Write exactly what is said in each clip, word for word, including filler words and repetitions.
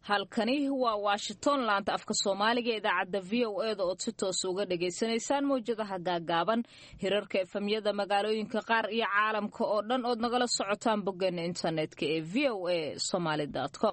halkani waa Washington laanta afka Soomaaliga idaacada V O A da oo si toos uga dhageysanaysaan mowjadaha gaagaaban hirarka efamyada magaalooyinka qaar iyo caalamka oo dhan oo nagala socotaan boggeena internetka ee v o a somali dot com.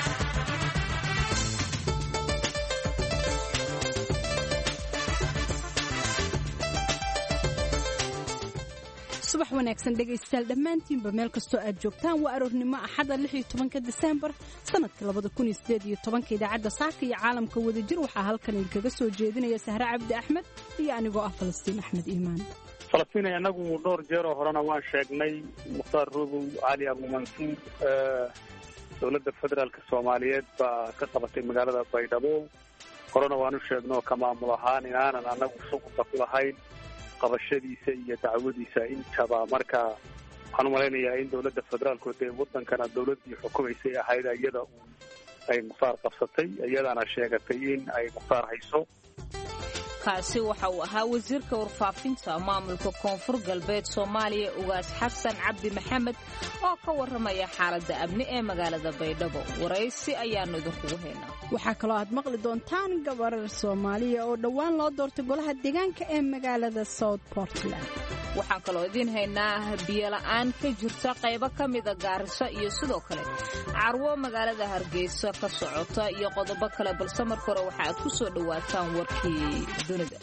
subax wanaagsan dhegaystayaal dhammaantiinba meel kastoo aad joogtaan waa aroornimo axada lix iyo tobanka Diseembar sanadka labada kun iyo siddeed iyo tobanka idaacadda saaka iyo caalamka wadajir waxaa halkan idinkaga soo jeedinaya Sahra Cabdi Axmed iyo anigoo ah Falastiin Axmed Iimaan. Falastiin anagu dhowr jeer oo horena waan sheegnay Mukhtaar Ruubu Ali Abu Mansuur dowladda federaalka Soomaaliyeed baa ka qabatay magaalada Baydhabo horena waanu sheegnay ka maamul ahaan inaanan anagu suuqa ku lahayn qabashadiisa iyo dacwadiisa intaba marka waxaan u malaynayaa in dowladda federaalku ee wadankana dowladii xukumaysay ahayd iyada ay Mukhtaar qabsatay iyadana sheegatay in ay Mukhtaar hayso. kaasi waxa uu ahaa wasiirka warfaafinta maamulka koonfur galbeed Soomaaliya Ugaas Xasan Cabdi Maxamed oo ka waramaya xaaladda amni ee magaalada Baydhabo. waraysi ayaanu idinku heynaa. waxaa kaloo aad maqli doontaan gabar Soomaaliya oo dhawaan loo doortay golaha deegaanka ee magaalada South Portland. waxaan kaloo idin haynaa biyo la'aan ka jirta qaybo ka mid ah Gaarisa iyo sidoo kale carwo magaalada Hargeysa ka socota iyo qodobo kale balse marka hore waxa aad ku soo dhawaataan warkii dunida.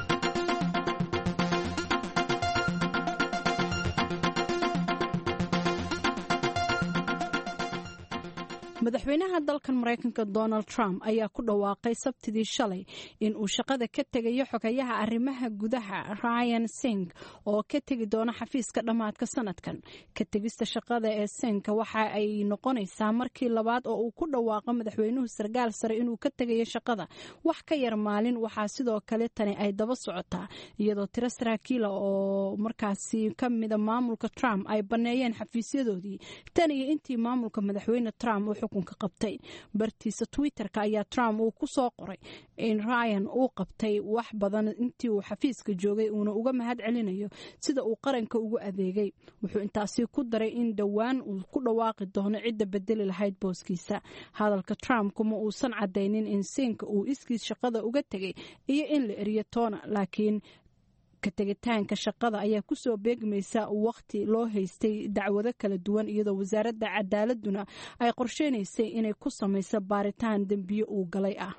madaxweynaha dalkan Mareykanka Donald Trump ayaa ku dhawaaqay sabtidii shalay in uu shaqada ka tagayo xogayaha arrimaha gudaha Ryan Singh oo ka tagi doona xafiiska dhamaadka sanadkan. ka tagista shaqada ee Singh waxa ay noqonaysaa markii labaad oo uu ku dhawaaqo madaxweynuhu sargaal sare inuu ka tagayo shaqada wax ka yar maalin. waxaa sidoo kale tani ay daba socotaa iyadoo tiro saraakiil oo markaasi ka mid ah maamulka Trump ay baneeyeen xafiisyadoodii tan iyo intii maamulka madaxweyne Trump uu xukunka qabtay. bartiisa Twitterka ayaa Trump uu ku soo qoray in Ryan uu qabtay wax badan intii uu xafiiska joogay uuna uga mahad celinayo sida uu qaranka ugu adeegay. wuxuu intaasi ku daray in dhawaan uu ku dhawaaqi doono cidda bedeli lahayd booskiisa. hadalka Trump kuma uusan cadaynin in Singh uu iskiis shaqada uga tagay iyo in la eriyo toona, laakiin ka tagitaanka shaqada ayaa ku soo beegmaysa waqti loo haystay dacwado kala duwan iyadoo wasaaradda cadaaladuna ay qorsheynaysay inay ku samayso baaritaan dambiyo uu galay ah.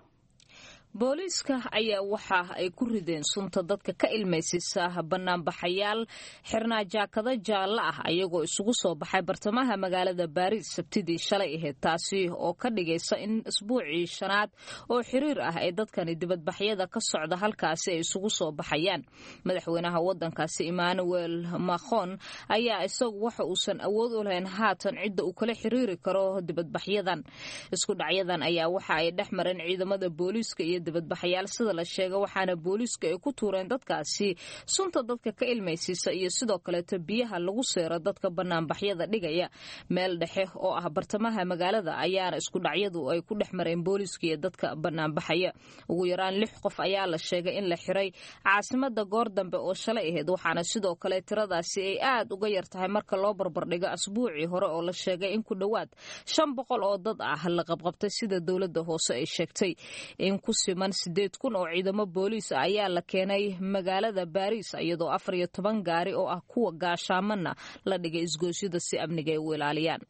booliiska ayaa waxa ay ku rideen sunta dadka ka ilmeysisa banaanbaxayaal xirnaa jaakado jaallo ah ayagoo isugu soo baxay bartamaha magaalada Baariis sabtidii shalay ahayd, taasi oo ka dhigaysa in isbuucii shanaad oo xiriir ah ay dadkani dibadbaxyada ka socda halkaasi ay isugu soo baxayaan. madaxweynaha wadankaasi Emmanuel Macron ayaa isagu waxa uusan awood u lahayn haatan cidda uu kala xiriiri karo dibadbaxyadan. isku dhacyadan ayaa waxa ay dhex mareen ciidamada booliiska iyo dibadbaxayaal sida la sheegay, waxaana booliiska ay ku tuureen dadkaasi sunta dadka ka ilmeysisa iyo sidoo kale biyaha lagu seero dadka banaanbaxyada dhigaya. meel dhexe oo ah bartamaha magaalada ayaana isku dhacyadu ay ku dhex mareen booliiska iyo dadka banaanbaxaya. ugu yaraan lix qof ayaa la sheegay in la xiray caasimada goor dambe oo shalay ahayd, waxaana sidoo kale tiradaasi ay aad uga yar tahay marka loo barbardhigo asbuucii hore oo la sheegay in ku dhowaad shan boqol oo dad ah la qabqabtay sida dowladda hoose ay sheegtay. in ku siman sideed kun oo ciidamo booliis ah ayaa la keenay magaalada Baariis iyadoo afar iyo toban gaari oo ah kuwa gaashaamana la dhigay isgoosyada si amniga ay u ilaaliyaan.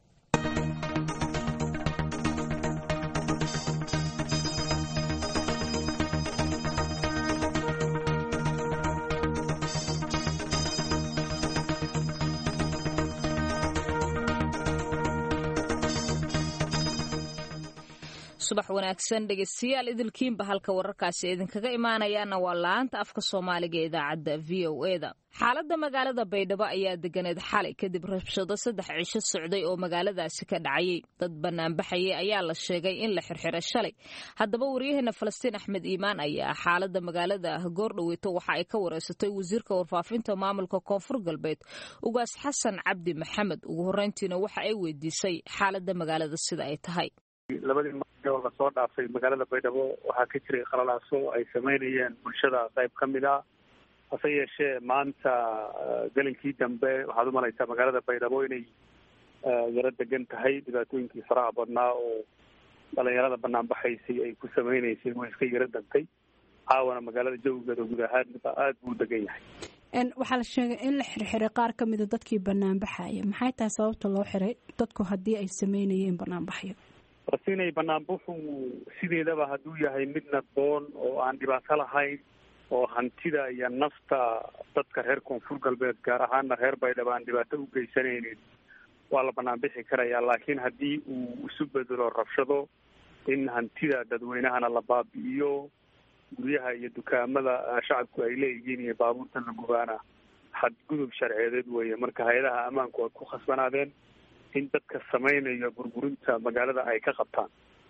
subax wanaagsan dhegeystayaal idilkiinba halka wararkaasi idinkaga imaanayaana waa laanta afka Soomaaliga ee idaacadda V O A da. xaaladda magaalada Baydhabo ayaa deganeed xalay kadib rabshado saddex cisho socday oo magaaladaasi ka dhacayay. dad banaanbaxayay ayaa la sheegay in la xirxiray shalay. haddaba waryaheena Falastiin Axmed Iimaan ayaa xaaladda magaalada goordhaweyto waxa ay ka wareysatay wasiirka warfaafinta maamulka koonfur galbeed Ugaas Xasan Cabdi Maxamed. ugu horeyntiina waxa ay weydiisay xaaladda magaalada sida ay tahay. labadii maalmood oo la soo dhaafay magaalada Baydhabo waxaa ka jiray qalalaaso ay sameynayeen bulshada qayb ka mid ah. hase yeeshee maanta galinkii dambe waxaad u malaysaa magaalada Baydhabo inay yara degan tahay. dhibaatooyinkii faraha badnaa oo dhalinyarada banaanbaxaysay ay ku samaynaysay way iska yaro dantay. caawana magaalada jawigeeda guud ahaanba aada buu degan yahay. waxaa la sheegay in la xirxiray qaar ka mida dadkii banaanbaxaya. maxay tahay sababta loo xiray dadku haddii ay samaynayeen banaanbaxyo? farasiinay banaanbaxu sideedaba hadduu yahay mid nabdoon oo aan dhibaato lahayn oo hantida iyo nafta dadka reer koonfur galbeed gaar ahaana reer baydhabo aan dhibaato u geysanaynin waa la banaanbixi karayaa. laakiin haddii uu isu bedelo rabshado in hantida dadweynahana la baabi'iyo, guryaha iyo dukaamada shacabku ay leeyihiin iyo baabuurta la gubaana xadgudub sharciyeed weeye. marka hay-adaha ammaanku ay ku khasbanaadeen in dadka samaynayo burburinta magaalada ay ka qabtaan.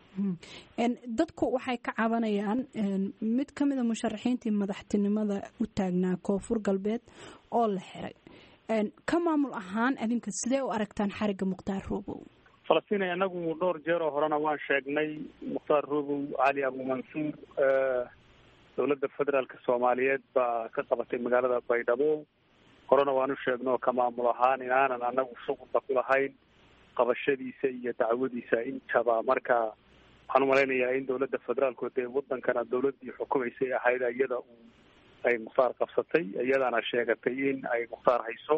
dadku waxay ka cabanayaan mid ka mida musharaxiintii madaxtinimada u taagnaa koonfur galbeed oo la xiray. ka maamul ahaan adinka sidee u aragtaan xariga mukhtaar roobow? falastiin anagu dhowr jeer oo horena waan sheegnay mukhtaar roobow cali abumansuur dowladda federaalka soomaaliyeed baa ka qabatay magaalada baydhabo. horena waan u sheegno ka maamul ahaan inaanan anagu shuqulba ku lahayn qabashadiisa iyo dacwadiisa intaba. marka waxaan umalaynayaa in dowladda federaalku dee wadankana dowladii xukumaysay ahayd iyada ay mukhtaar qabsatay, iyadana sheegatay in ay mukhtaar hayso.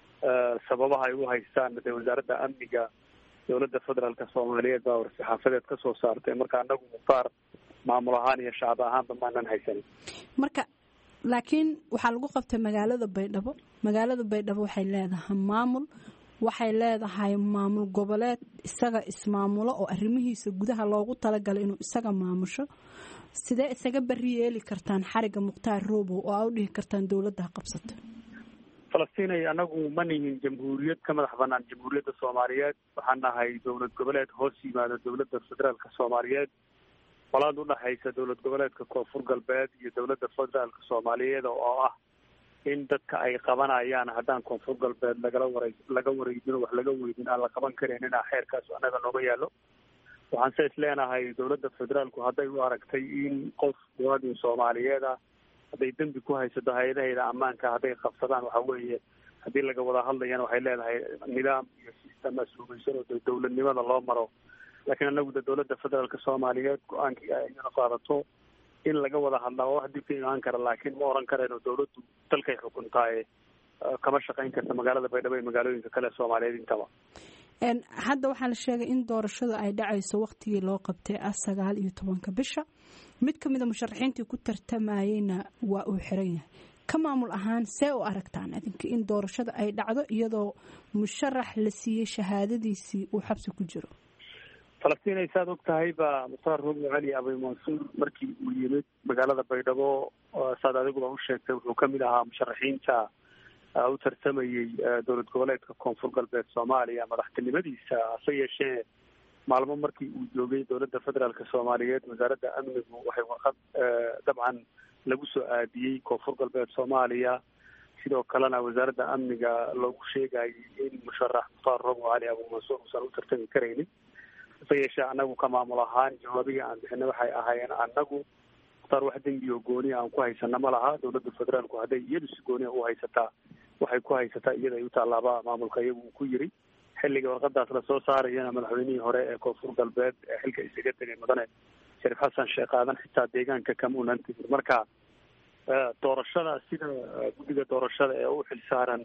sababaha ay u haystaan dee wasaaradda amniga dowladda federaalka soomaaliyeed baa war-saxaafadeed ka soo saartay. marka anagu mukhtaar maamul ahaan iyo shacab ahaanba maanan haysanin. marka laakiin waxaa lagu qabtay magaalada baydhabo. magaalada baydhabo waxay leedahay maamul, waxay leedahay maamul goboleed isaga ismaamulo oo arrimihiisa gudaha loogu talagalay inuu isaga maamusho. sidee isaga bari yeeli kartaan xariga mukhtaar roobow oo aa u dhihi kartaan dowladda qabsato? falastinay anagu ma nihin jamhuuriyad ka madax banaan jamhuuriyadda soomaaliyeed. waxaan nahay dowlad goboleed hoos yimaada dowladda federaalka soomaaliyeed. qolaad udhaxaysa dowlad goboleedka koonfur galbeed iyo dowladda federaalka soomaaliyeed oo ah in dadka ay qabanayaan haddaan koonfur galbeed lagala wara laga wareegino wax laga weydin aan la qaban karin inaa xeerkaas anaga nooga yaalo. waxaan se is leenahay dowladda federaalku hadday u aragtay in qof muwaadin soomaaliyeed ah hadday dembi ku haysato hay-adaheeda ammaanka hadday qabsadaan waxa weeye haddii laga wada hadlayana waxay leedahay nidaam iyo system asuubaysan oo dowladnimada loo maro. laakiin anagu de dowladda federaalka soomaaliyeed go-aankii ay iyana qaadato in laga wada hadlaa oo wax dib ka imaan kara, laakiin ma oran karayno dowladdu dalkay xukuntaaye kama shaqayn karta magaalada baydhabo iyo magaalooyinka kale soomaaliyeed intaba. hadda waxaa la sheegay in doorashada ay dhacayso waqtigii loo qabtay ah sagaal iyo tobanka bisha. mid ka mida musharaxiintii ku tartamayeyna waa uu xiran yahay. ka maamul ahaan see u aragtaan adinka in doorashada ay dhacdo iyadoo musharax la siiyey shahaadadiisii uu xabsi ku jiro? falastiin ay saad og tahay baa mukhtaar roobow cali abumansuur markii uu yimid magaalada baydhabo saad adiguba u sheegtay wuxuu kamid ahaa musharaxiinta u tartamayey dowlad goboleedka koonfur galbeed soomaaliya madaxtinimadiisa. hase yeeshee maalmo markii uu joogay dowladda federaalka soomaaliyeed wasaaradda amnigu waxay warqad dabcan lagu soo aadiyey koonfur galbeed soomaaliya. sidoo kalena wasaaradda amniga loogu sheegayay in musharax mukhtaar roobow cali abumansuur uusan u tartami karaynin. hase yeeshee anagu ka maamul ahaan jawaabihii aan bixinay waxay ahaayeen anagu mukhtaar wax dembi oo gooniya aan ku haysana ma laha. dowladda federaalku hadday iyadu si gooniya u haysataa waxay ku haysataa iyada ay u taalaaba maamulka iyagu uu ku yiri. xilliga warqadaas lasoo saarayana madaxweynihii hore ee koonfur galbeed ee xilka isaga tegay mudane shariif xasan sheekh aadan xitaa deegaanka kama unan tegin. marka doorashada sida guddiga doorashada ee u xil saaran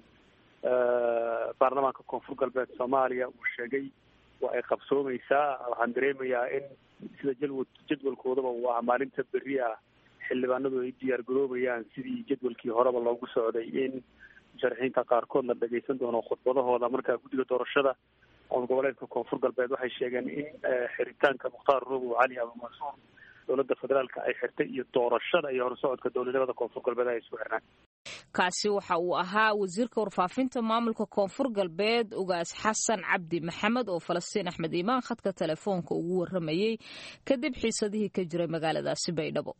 baarlamaanka koonfur galbeed soomaaliya uu sheegay waa ay qabsoomaysaa. waxaan dareemayaa in sida jadwal jadwalkoodaba uu ah maalinta berri ah xildhibaanadu ay diyaar garoobayaan sidii jadwalkii horeba loogu socday in musharaxiinta qaarkood la dhagaysan doono khudbadahooda. marka guddiga doorashada oo goboleedka koonfur galbeed waxay sheegeen in xiritaanka mukhtaar roobow cali abumansuur dowladda federaalka ay xirtay iyo doorashada iyo horsocodka dowladnimada koonfur galbeed ay isku xirnaan. kaasi waxa uu ahaa wasiirka warfaafinta maamulka koonfur galbeed ugaas xasan cabdi maxamed oo falastiin axmed iimaan khadka telefoonka ugu waramayey kadib xiisadihii ka jiray magaaladaasi baydhabo.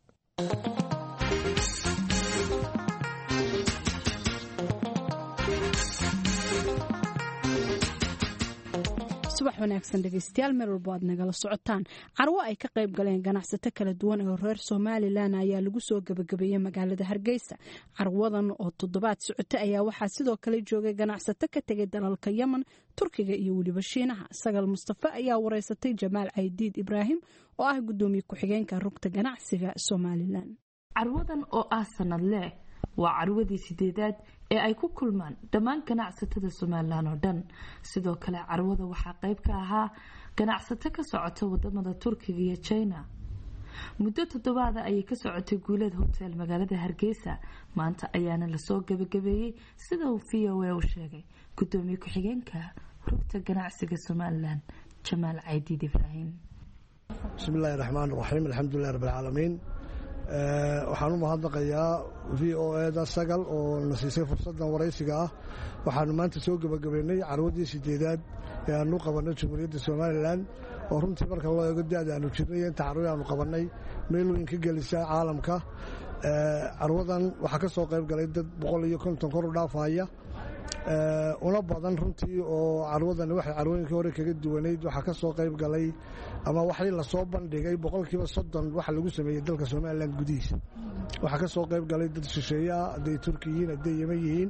subax wanaagsan dhegeystayaal meel walbo aad nagala socotaan. Carwo ay ka qayb galeen ganacsato kala duwan oo reer Somaliland ayaa lagu soo gabagabeeyay magaalada Hargeysa. Carwadan oo toddobaad socotay ayaa waxaa sidoo kale joogay ganacsato ka tagay dalalka Yemen, Turkiga iyo waliba Shiinaha. Sagal Mustafa ayaa wareysatay Jamaal Caydiid Ibraahim oo ah gudoomiye ku-xigeenka rugta ganacsiga Somaliland. Carwadan oo ah sanadle waa carwadii sideedaad ee ay ku kulmaan dhammaan ganacsatada Somaliland oo dhan. Sidoo kale carwada waxaa qayb ka ahaa ganacsato ka socota wadamada Turkiga iyo China. Muddo toddobaad ayay ka socotay Guuleed Hotel magaalada Hargeysa. Maanta ayaana la soo gabagabeeyay sida uu V O A u sheegay gudoomiye ku-xigeenka rugta ganacsiga Somaliland Jamaal Caydiid Ibraahim. Bismillahir Rahmaanir Rahiim. Alxamdulillahi rabbil caalamiin. waxaan u mahadnaqayaa V O A da Sagal oo na siisay fursadan waraysiga ah. waxaan maanta soo gabagabeynay carwadii sideedaad ee aanu qabanay Jamhuuriyadda Somaliland oo runtii marka loo eego da'da aanu jirnay inta carwo aanu qabanay meel weyn ka gelisay caalamka. carwadan waxaa ka soo qayb galay dad boqol iyo konton kor u dhaafaya una badan runtii oo carwadan waxay carwooyinkii hore kaga duwaneyd waxaa ka soo qayb galay ama waxay la soo bandhigay boqolkiiba soddon waxa lagu sameeyay dalka Somaliland gudihiisa. waxaa ka soo qayb galay dad shisheeye ah, haday Turkiyiin, haday Yemen yihiin.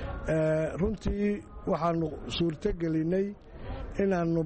runtii waxaanu suurto gelinay inaanu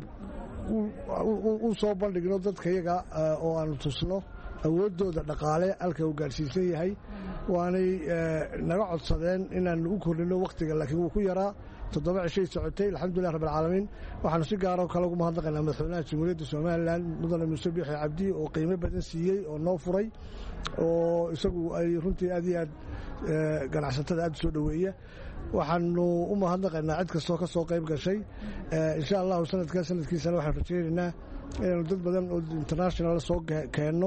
u soo bandhigno dadka iyaga oo aanu tusno awoodooda dhaqaale halka uu gaarsiisan yahay. waanay naga codsadeen inaanu u kordhino waqtiga laakiin wuu ku yaraa toddoba cishay socotay. alxamdulillahi rabbil caalamiin. waxaanu si gaar ah kale ugu mahadnaqaynaa madaxweynaha Jamhuuriyadda Somaliland mudane Muuse Biixi Cabdi oo qiimo badan siiyey oo noo furay oo isagu ay runtii aad iyo aad ganacsatada aad soo dhaweeya. waxaanu u mahadnaqaynaa cid kastoo ka soo qayb gashay. insha allahu sanadkaa sanadkiisana waxaan rajaynaynaa inaanu dad badan oo international soo keenno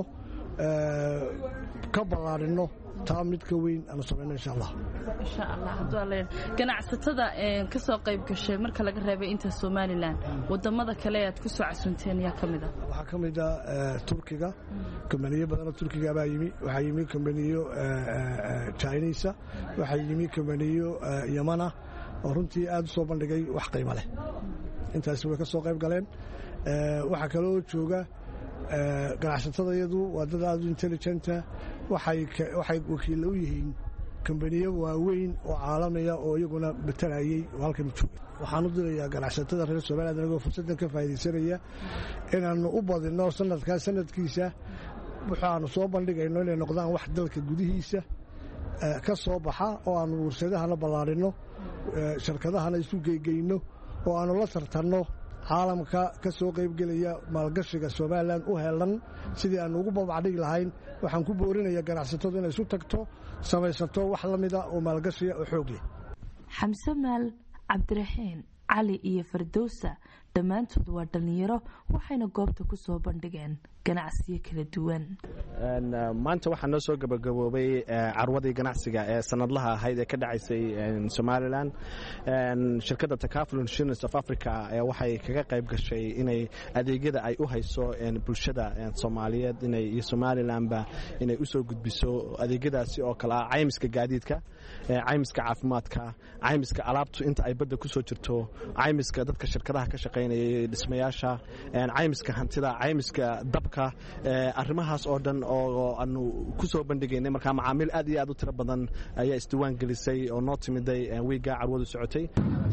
ka ballaarino taa mid ka weyn aanu samayno insha allah. insha allah hadduu alle ganacsatada ee ka soo qayb gashay marka laga reebay inta Somaliland wadamada kale aad ku soo casunteen yaa kamid ah waxaa kamid ah Turkiga. kambaniyo badan oo Turkiga baa yimi. waxaa yimi kambaniyo Chinese, waxaa yimi kambaniyo Yemen oo runtii aad u soo bandhigay wax qiimo leh. intaas way ka soo qayb galeen. waxaa kale oo jooga ganacsatadayadu waa dad aad u intelligent ah. waxay waxay wakiil u yihiin kambaniyo waaweyn oo caalamiya oo iyaguna batalayay halkan joogay. waxaan u dirayaa ganacsatada reer Soomaaliya anagoo fursadan ka faa'iideysanaya inaanu u badino sanadka sanadkiisa waxaanu soo bandhigayno inay noqdaan wax dalka gudihiisa ka soo baxa oo aanu warshadahana ballaarino, shirkadahana isu geygeyno oo aanu la tartanno caalamka ka soo qayb galaya maalgashiga Somaliland u heelan sidii aan ugu babacdhig lahayn. waxaan ku boorinayaa ganacsatada inay isu tagto samaysato wax la mid ah oo maalgashiga oo xoog leh. Xamse Maal, Cabdiraxiin, Cali iyo Fardowsa dhammaantood waa dhalinyaro waxayna goobta ku soo bandhigeen ganacsiyo kala duwan. maanta waxaa noo soo gabagaboobay carwadii ganacsiga ee sanadlaha ahayd ee ka dhacaysay Somaliland. shirkadda Takaful Insurance of Africa waxay kaga qayb gashay inay adeegyada ay u hayso bulshada Soomaaliyeed inay iyo Somalilandba inay u soo gudbiso adeegyadaasi oo kala ah caymiska gaadiidka, caymiska caafimaadka, caymiska alaabtu inta ay badda ku soo jirto, caymiska dadka shirkadaha ka shaqeynaya dhismayaasha, caymiska hantida, caymiska dabka. arrimahaas oo dhan oo aanu ku soo bandhigaynay. markaa macaamiil aad iyo aad u tiro badan ayaa isdiiwaan gelisay oo noo timiday wiiga carwadu socotay.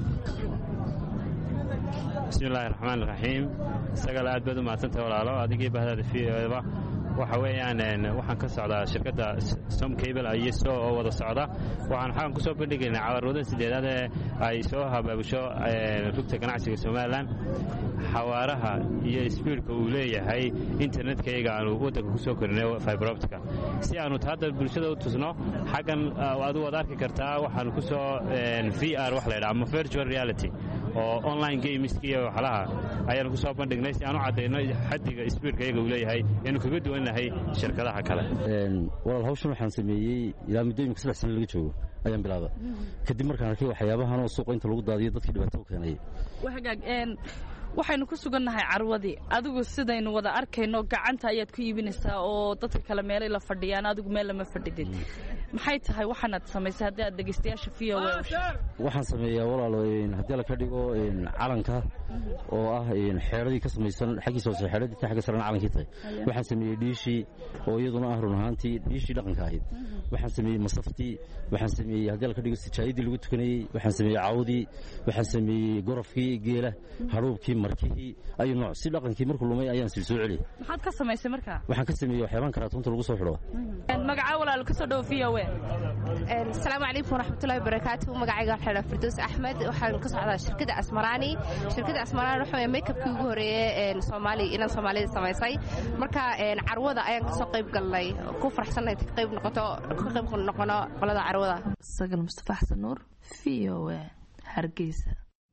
bismillaahi raxmaani raxiim. Sagal aad baad u mahadsantahay walaalo adigii bahdaada V O A ba. waxa weeyaan waxaan ka socdaa shirkadda Som Cable iyo soo oo wada socda. waxaan xaqan ku soo bandhigaynaa carwadan sideedaad ee ay soo habaabusho rugta ganacsiga Somaliland. xawaaraha iyo speedka uu leeyahay internetkayga aanu wadanka ku soo kornay fiber optic si aanu taada bulshada u tusno. xaqan aad u wada arki kartaa waxaan ku soo V R wax la yiraahdo virtual reality oo online games iyo waxlaha ayaan ku soo bandhignay si aanu cadeyno xaddiga speedkayga uu leeyahay inuu kaga duwanahay shirkadaha kale. een walaal hawshan waxaan sameeyay ilaa muddo saddex sano laga joogo ayaan bilaabay kadib markaan arkay waxyaabahan oo suuqa inta lagu daadiyo dadkii dhibaato u keenay. waxagaag een waxaynu ku sugannahay carwadii adigu sidaynu wada arkayno gacanta ayaad ku iibinaysaa oo dadka kale meelay la fadhiyaan adigu meel lama fadhidin maxay tahay waxaanaad samaysay haddii aad dhegaystayaasha v o a waxaan sameeyaa walaalo haddii la ka dhigo calanka oo ah xeeradii ka samaysan xaggiisa hoose xeeradii ta xagga sarena calankii tahay waxaan sameeyey dhiishii oo iyaduna ah run ahaantii dhiishii dhaqanka ahayd waxaan sameeyey masaftii waxaan sameeyey haddii la ka dhigo sijaayadii lagu tukanayey waxaan sameeyey cawdii waxaan sameeyey gorofkii geela haruubkii markihii ayu nooc si dhaqankii markuu lumay ayaan sii soo celiyey maxaad ka samaysay markaa waxaan ka sameeyey waxyaabaan karaatuunta lagu soo xidho magaca walaalo ka soo dhow v o a asalaamu calaykum waraxmatullahi wabarakaatu magacayga waxaa la firdows axmed waxaan ka socdaa shirkadda asmaraani shirkadda asmaraani waxa meykabkii ugu horeeyey soomaali inaan soomaalida samaysay marka carwada ayaan kasoo qayb galnay ku faraxsannahay ka qayb noqoto ka qayb noqono qolada carwada sagal mustafa xasan nuur v o a hargeysa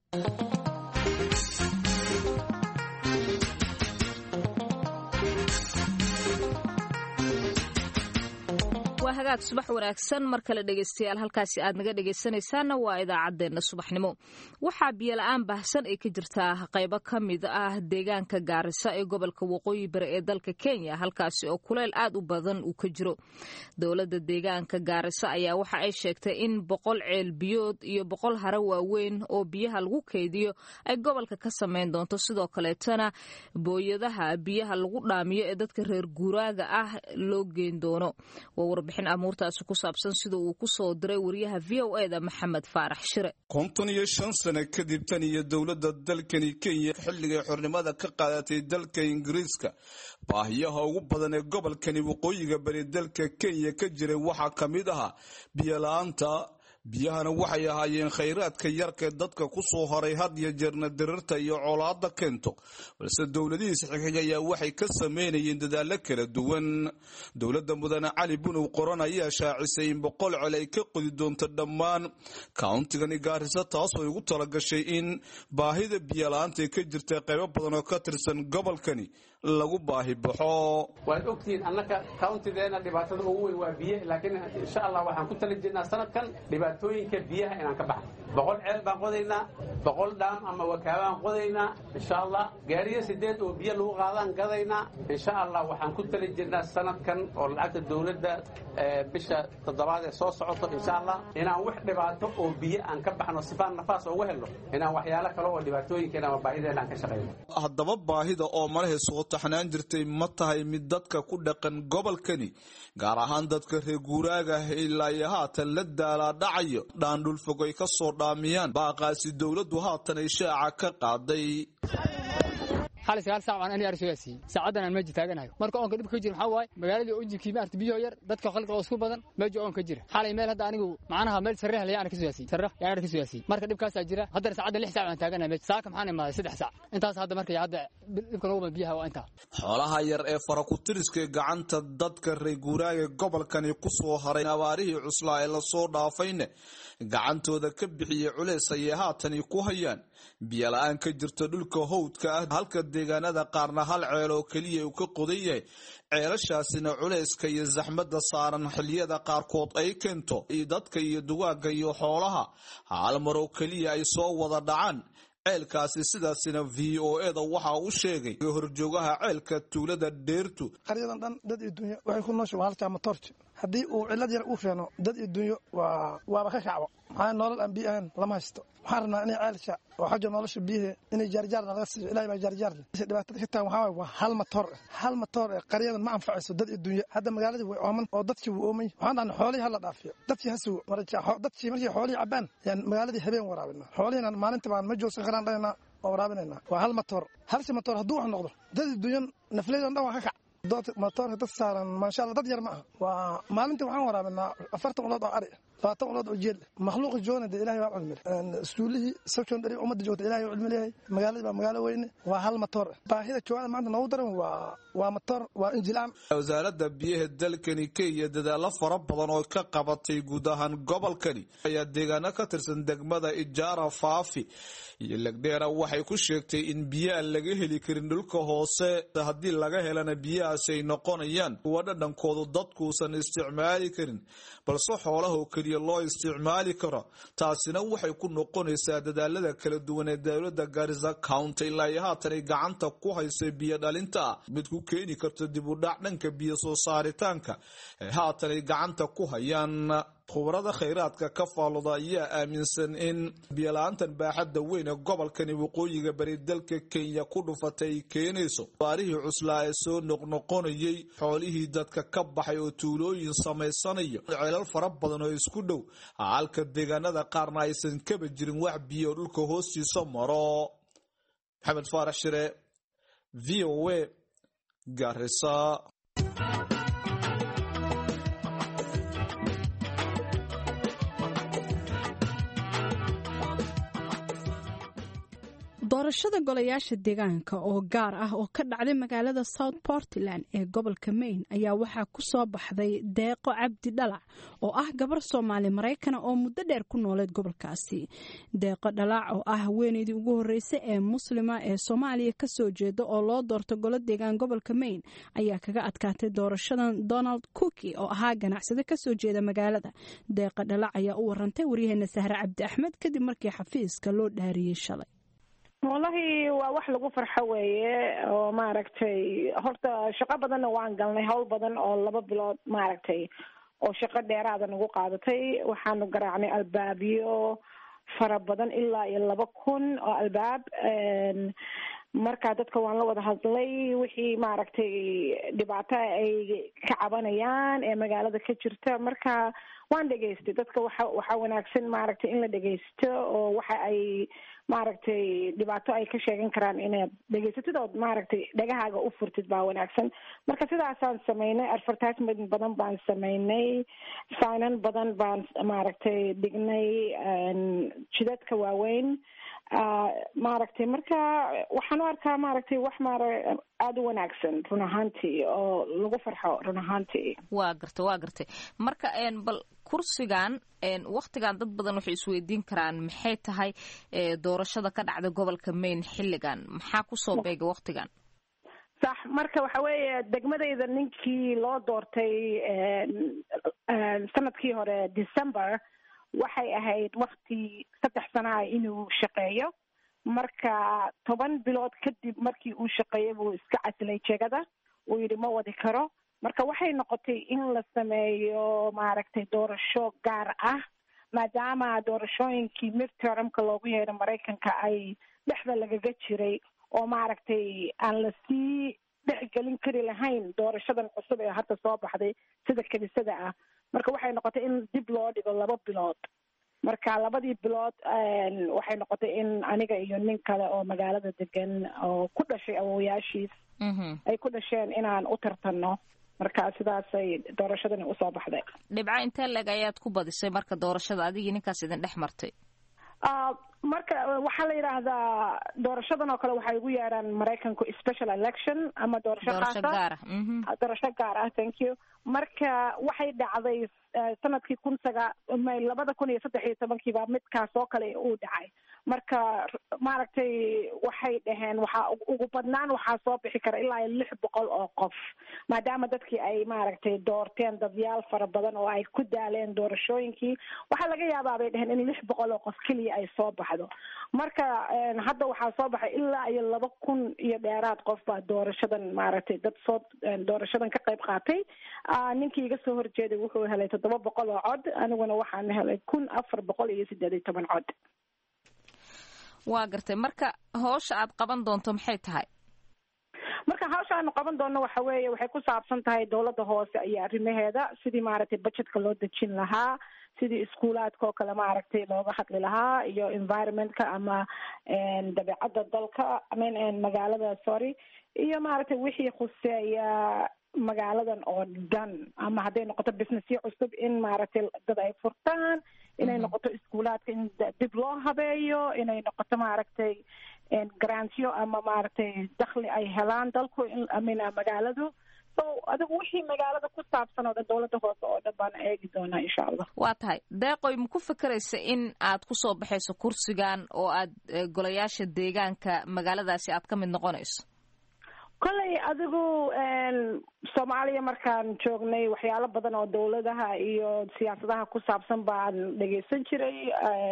waa hagaag subax wanaagsan mar kale dhegaystayaal halkaasi aad naga dhegaysanaysaanna waa idaacaddeenna subaxnimo waxaa biyola-aan baahsan ay ka jirtaa qaybo ka mid ah deegaanka gaarisa ee gobolka waqooyi bari ee dalka kenya halkaasi oo kuleyl aad u badan uu ka jiro dowladda deegaanka gaarisa ayaa waxa ay sheegtay in boqol ceel biyood iyo boqol haro waaweyn oo biyaha lagu keydiyo ay gobolka ka samayn doonto sidoo kaleetana booyadaha biyaha lagu dhaamiyo ee dadka reer guuraaga ah loo geyn doono amuurtaasi ku saabsan sida uu ku soo diray wariyaha v o eda maxamed faarax shire konton iyo shan sano kadib tan iyo dowladda dalkani kenya xilligay xornimada ka qaadatay dalka ingiriiska baahiyaha ugu badan ee gobolkani waqooyiga bari dalka kenya ka jiray waxaa ka mid ahaa biyola-aanta biyahana waxay ahaayeen khayraadka yarkae dadka ku soo horay had iyo jeerna dirirta iyo colaada keento balse dowladihiisa xigxig ayaa waxay ka samaynayeen dadaalo kala duwan dowladda mudane cali bunow qoran ayaa shaacisay in boqol col ay ka qodi doonto dhammaan kauntigani gaarisa taasoo ugu talagashay in baahida biyala-aanta ka jirta qaybo badan oo ka tirsan gobolkani lagu baahi baxo waad ogtihiin annaka kauntideena dhibaatada ugu weyn waa biyo laakiin insha allah waxaan ku tala jirnaa sanadkan dhibaatooyinka biyaha inaan ka baxno boqol ceel baan qodaynaa boqol dhaam ama wakaabaan qodaynaa insha allah gaariyo sideed oo biyo lagu qaadaan gadaynaa insha allah waxaan ku tala jirnaa sanadkan oo lacagta dowladda bisha toddobaad ee soo socoto insha allah inaan wax dhibaato oo biyo aan ka baxno sifaan nafaas ugu helno inaan waxyaalo kale oo dhibaatooyinkeena ama baahideena aan ka shaqayno haddaba baahida oo malaha soo taxnaan jirtay ma tahay mid dadka ku dhaqan gobolkani gaar ahaan dadka reer guuraaga ilaa iyo haatan la daalaa dhacayo dhaandhulfog ay ka soo dhaamiyaan baaqaasi dowladdu haatan ay shaaca ka qaaday hal sagaal saac aan aniga arsigaasi saacadan aan meeji taaganahay marka oonka dhib ka jiro maxaa waaye magaalada ujinki ma arti biyo yar dadka khalqa oo isku badan meeji oon ka jira xalay meel hadda anigu macnaha meel sarreex la yaan ka siyaasi sarreex yaan ka siyaasi marka dhibkaas jira hadda saacadan lix saac aan taaganahay meeji saaka maxaan imaaday saddex saac intaas hadda marka hadda dhibkan ugu biyaha waa inta xoolaha yar ee fara ku tiriska gacanta dadka reer guuraaga gobolkani ku soo haray abaarihii cuslaa ee la soo dhaafayna gacantooda ka bixiyay culays ay haatan ku hayaan biyo la-aan ka jirta dhulka howdka ah halka deegaanada qaarna hal ceel oo keliya uu ka qodan yahay ceelashaasina culayska iyo zaxmadda saaran xilliyada qaarkood ay keento iyo dadka iyo dugaagga iyo xoolaha hal mar oo keliya ay soo wada dhacaan ceelkaasi sidaasina v o eda waxa uu sheegay horjoogaha ceelka tuulada dheertu qaryadan dhan dad iyo dunyo waxay ku nooshahay halka motorti haddii uu cilad yar u feeno dad iyo dunyo waa waaba ka kacbo maxaa nolol aan biyo ahayn lama haysto waxaan rabnaa inay ceelsha oo xagga nolosha biyaha inay jaarjaar naga siiyo ilaahay baa jaarjaar leh dhibaatada ka taan waxaa waa hal matoor hal matoor ee qaryadan ma anfacayso dad iyo dunyo hadda magaaladii way ooman oo dadkii wuu oomay waxaan dhahnay xoolihii hala dhaafiyo dadkii ha sugo dadkii markii xoolihii cabbaan yaan magaaladii habeen waraabinaa xoolihiina maalinta baan ma joogsan karaan dhaynaa oo waraabinaynaa waa hal matoor halsi matoor hadduu wax noqdo dad iyo dunyo nafleydan dhan waa ka kac matoorka dad saaran maasha allah dad yar ma aha waa maalintii waxaan waraabinaa afartan ulood oo ari labaatan ulood oo jeel makhluuqa joogana dee ilahay waa cilmi leh iskuulihii sabjoon dhari ummadda joogta ilahay waa cilmi leeyahay magaaladii baa magaalo weyne waa hal matoor baahida joogada maanta noogu daran waa waa matoor waa injilaan wasaaradda biyaha dalkani kenya dadaalo fara badan oo ka qabatay guud ahaan gobolkani ayaa deegaano ka tirsan degmada ijaara faafi iyo lagdheera waxay ku sheegtay in biyaha laga heli karin dhulka hoose haddii laga helana biyahaasi ay noqonayaan kuwa dhadhankoodu dadkuusan isticmaali karin balse xoolaha oo keliya keliya loo isticmaali karo taasina waxay ku noqonaysaa dadaalada kala duwan ee dowladda Garissa County ilaa iyo haatan ay gacanta ku haysay biyo dhalinta mid ku keeni karto dib u dhac dhanka biyo soo saaritaanka ee haatan ay gacanta ku hayaan khubarada kheyraadka ka faalooda ayaa aaminsan in biyolaantan baaxadda weyn ee gobolkani waqooyiga bari dalka Kenya ku dhufatay ay keenayso baarihii cuslaa ee soo noqnoqonayay xoolihii dadka ka baxay oo tuulooyin samaysanayo ceelal fara badan oo isku dhow halka deegaanada qaarna aysan kaba jirin wax biyo dhulka hoostiisa maro. Maxamed Faarax Shire, V O A, Garissa. doorashada golayaasha deegaanka oo gaar ah oo ka dhacday magaalada South Portland ee gobolka Maine ayaa waxaa ku soo baxday Deeqo Cabdi Dhalac oo ah gabar Soomaali Mareykan oo muddo dheer ku nooleed gobolkaasi. Deeqo Dhalac oo ah haweeneydii ugu horeysay ee Muslima ee Soomaaliya ka soo jeeda oo loo doorto golo deegaan gobolka Maine ayaa kaga adkaatay doorashadan Donald Cookie oo ahaa ganacsade ka soo jeeda magaalada. Deeqo Dhalac ayaa u warantay waryaheena Sahra Cabdi Axmed kadib markii xafiiska loo dhaariyay shalay. wallahi waa wax lagu farxo weeye oo maaragtay horta shaqo badanna waan galnay hawl badan oo laba bilood maaragtay oo shaqo dheeraada nagu qaadatay waxaanu garaacnay albaabyo fara badan ilaa iyo laba kun oo albaab marka dadka waan la wada hadlay wixii maaragtay dhibaato ay ka cabanayaan ee magaalada ka jirta marka waan dhegaystay dadka waxa waxa wanaagsan maaragtay in la dhegaysto oo waxa ay maaragtay dhibaato ay ka sheegan karaan inaad dhegaysatid oo maaragtay dhagahaaga u furtid baa wanaagsan marka sidaasaan sameynay advertisement badan baan sameynay signan badan baan maaragtay dhignay jidadka waaweyn maaragtay marka waxaan u arkaa maaragtay wax maara aada u wanaagsan run ahaantii oo lagu farxo run ahaantii waa gartay waa gartay marka bal kursigan waktigan dad badan waxay isweydiin karaan maxay tahay doorashada ka dhacda gobolka Maine xilligan maxaa kusoo beega waktigan sax marka waxa weeye degmadayda ninkii loo doortay sanadkii hore December waxay ahayd wakti saddex sano ah inuu shaqeeyo marka toban bilood kadib markii uu shaqeeyay buu iska casilay jegada uu yidhi ma wadi karo marka waxay noqotay in la sameeyo maaragtay doorasho gaar ah maadaama doorashooyinkii midtermka loogu yeedho Mareykanka ay dhexda lagaga jiray oo maaragtay aan la sii dhexgelin kari lahayn doorashadan cusub ee hadda soo baxday sida kaniisada ah marka waxay noqotay in dib loo dhigo laba bilood marka labadii bilood waxay noqotay in aniga iyo nin kale oo magaalada degan oo ku dhashay awooyaashiis ay ku dhasheen inaan u tartanno marka sidaasay doorashadani usoo baxday. dhibca intee leg ayaad ku badisay marka doorashada adigii ninkaas idin dhex martay? marka waxaa la yidhaahdaa doorashadan oo kale waxay ugu yeeraan Mareykanku special election ama doorasho gaar ah doorasho gaar ah thank you marka waxay dhacday sanadkii kun saga labada kun iyo saddex iyo tobankii baa midkaas oo kale uu dhacay marka maaragtay waxay dhaheen waxaa ugu badnaan waxaa soo bixi kara ilaa lix boqol oo qof maadaama dadkii ay maaragtay doorteen dadyaal fara badan oo ay ku daaleen doorashooyinkii waxaa laga yaabaa bay dhaheen in lix boqol oo qof keliya ay soo baxdo marka hadda waxaa soo baxay ilaa iyo laba kun iyo dheeraad qof baa doorashadan maaragtay dad soo doorashadan ka qayb qaatay ninkii iga soo horjeeday wuxuu helay toddoba boqol oo cod aniguna waxaan helay kun afar boqol iyo sideed iyo toban cod. waa gartay marka hawsha aad qaban doonto maxay tahay? marka hawsha aanu qaban doono waxa weeye waxay ku saabsan tahay dowladda hoose iyo arrimaheeda sidii maaragtay budgetka loo dejin lahaa sidii iskuulaadka oo kale maaragtay looga hadli lahaa iyo environmentka ama dabeecadda dalka amin magaalada sorry iyo maaragtay wixii khuseeya magaaladan oo dhan ama hadday noqoto businessyo cusub in maaragtay dad ay furtaan inay noqoto iskuulaadka in dib loo habeeyo inay noqoto maaragtay grantyo ama maaragtay dakhli ay helaan dalku amina magaaladu so adigu wixii magaalada ku saabsan oo dhan dowladda hoose oo dhan baan eegi doonaa insha allah. waa tahay deeqoy ma ku fikeraysa in aad kusoo baxayso kursigan oo aad golayaasha deegaanka magaaladaasi aad ka mid noqonayso? kolley adigu soomaaliya markaan joognay waxyaalo badan oo dawladaha iyo siyaasadaha ku saabsan baan dhegeysan jiray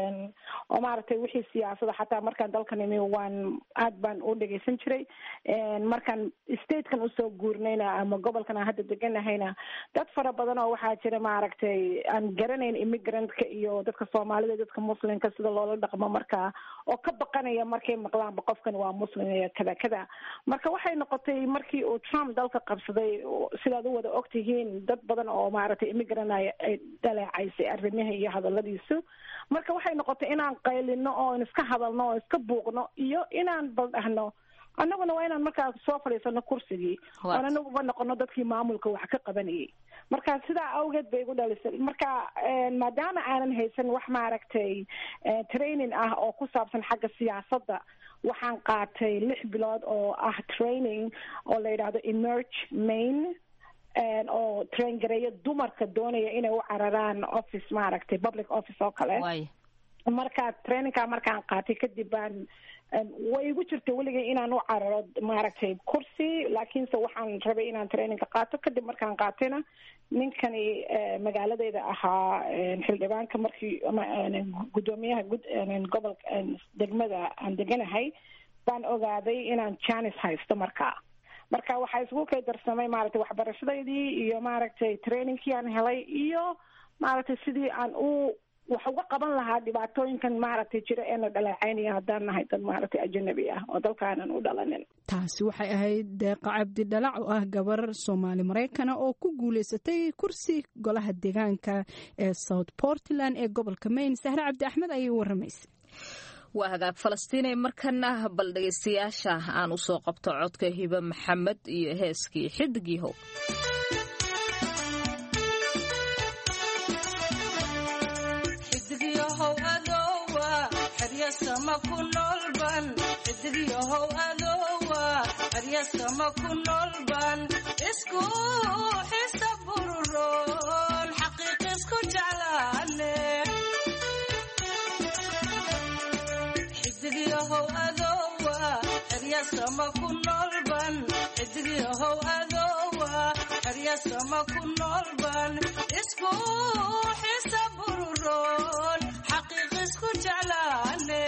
oo maaragtay wixii siyaasada xataa markaan dalkan imi waan aad baan u dhegeysan jiray markaan statekan usoo guurnayna ama gobolkan aan hadda deganahayna dad fara badan oo waxaa jira maaragtay aan garanayn immigrantka iyo dadka soomaalida dadka muslimka sida loola dhaqmo markaa oo ka baqanaya markay maqlaanba qofkan waa muslim iyo kada kada marka waxay noqotay markii uu Trump dalka qabsaday sidaad u wada ogtihiin dad badan oo maaragtay immigrant ay dhaleecaysay arrimaha iyo hadaladiisu marka waxay noqotay inaan qaylino oo iska hadalno oo iska buuqno iyo inaan baldhahno annaguna waa inaan markaa soo fadhiisano kursigii oon anaguba noqono dadkii maamulka wax ka qabanayay marka sidaa awgeed bay igu dhalisay marka maadaama aanan haysan wax maaragtay training ah oo ku saabsan xagga siyaasadda waxaan qaatay lix bilood oo ah training oo la yidhaahdo emerge main oo train gareeya dumarka doonaya inay u cararaan office maaragtay public office oo kale marka trainingka markaan qaatay kadib baan way igu jirtay weligay inaan u cararo maaragtay kursi laakiinse waxaan rabay inaan trainingka qaato kadib markaan qaatayna ninkani magaaladeyda ahaa xildhibaanka markii gudoomiyaha gobolka degmada aan deganahay baan ogaaday inaan janis haysto markaa marka waxaa isugu kay darsamay maaragtay waxbarashadaydii iyo maaragtay trainingkii aan helay iyo maaragtay sidii aan u wax uga qaban lahaa dhibaatooyinkan maaragtay jira eena dhaleecaynaya haddaan nahay dad maaragtay ajanabi ah oo dalkaanan u dhalanin taasi waxay ahayd deeqa cabdi dhalac oo ah gabar soomaali maraykana oo ku guulaysatay kursi golaha deegaanka ee South Portland ee gobolka Maine. Sahra Cabdi Axmed ayay waramaysay. waa hagaag Falastiin markana bal dhageystayaasha aan u soo qabto codka Hiba Maxamed iyo heeskii Xidigiihow. Sama kunolban xidigiihow adowa arya sama kunolban isku xisab bururon xaqiiq isku jeclaane xidigiihow adowa arya sama kunolban xidigiihow adowa arya sama kunolban isku xisab bururon xaqiiq isku jeclaane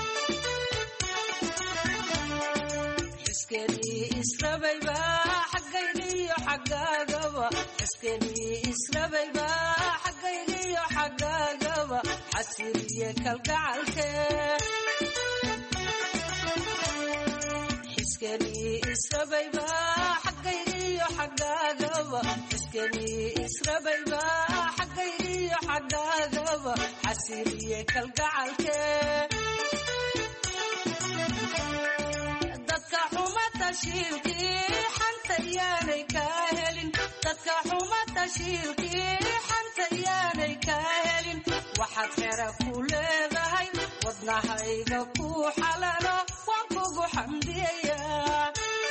iskeli israbayba xaggaygiyo xaggaagaba iskeli israbayba xaggaygiyo xaggaagaba xasiliye kalgacalke iskeli israbayba xaggaygiyo xaggaagaba iskeli israbayba xaggaygiyo xaggaagaba xasiliye kalgacalke dadka xuma tashiilkii xanta yaanay kaa helin dadka xuma tashiilkii xanta yaanay kaa helin waxaad xera ku leedahay wadnahayga ku xalalo waan kugu xamdiyayaa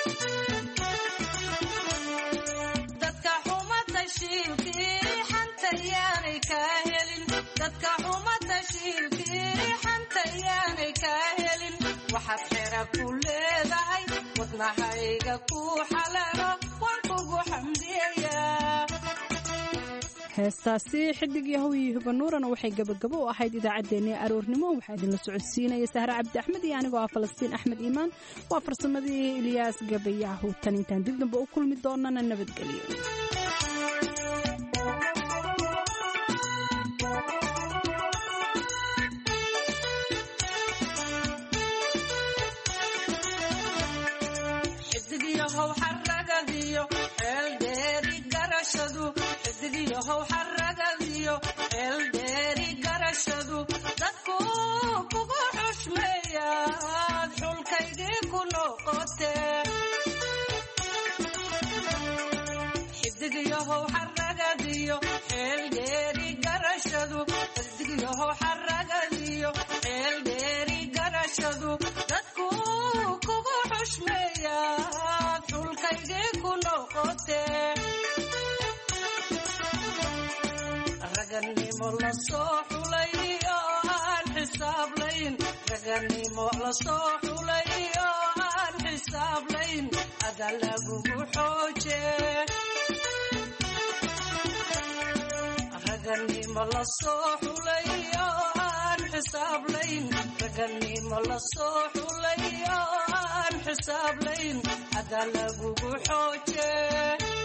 dadka xuma tashiilkii xanta yaanay kaa helin dadka xuma tashiilkii xanta yaanay kaa helin waxaad xera ku leedahay wadnahayga ku xalalo waan kugu xamdiyayaa heestaasi xidigiihow iyo Hiba Nuurana waxay gabagabo u ahayd idaacaddeenii aroornimo waxaa idinla socodsiinaya Sahra Cabdi Axmed iyo anigoo ah Falastiin Axmed Iimaan waa farsamadii Ilyas Gabayaahu tan intaan dib dambe u kulmi doonana nabadgelyo xidigiihow xaragadiyo eeldeeri garashadu xidigiihow xaragadiyo eeldeeri garashadu dadku kugu xushmeeyaad xulkaygii ku noqote xidigiihow xaragadiyo eeldeeri garashadu xidigiihow xaragadiyo eeldeeri garashadu dadku kugu xushmeeyaad xulkaygii ku noqote raganimo la soo xulay oo aan xisaab layn raganimo raganimo la soo xulay oo aan xisaab layn ada lagugu xooje raganimo la soo xulay oo aan xisaab layn raganimo la soo xulay oo aan xisaab layn ada lagugu xooje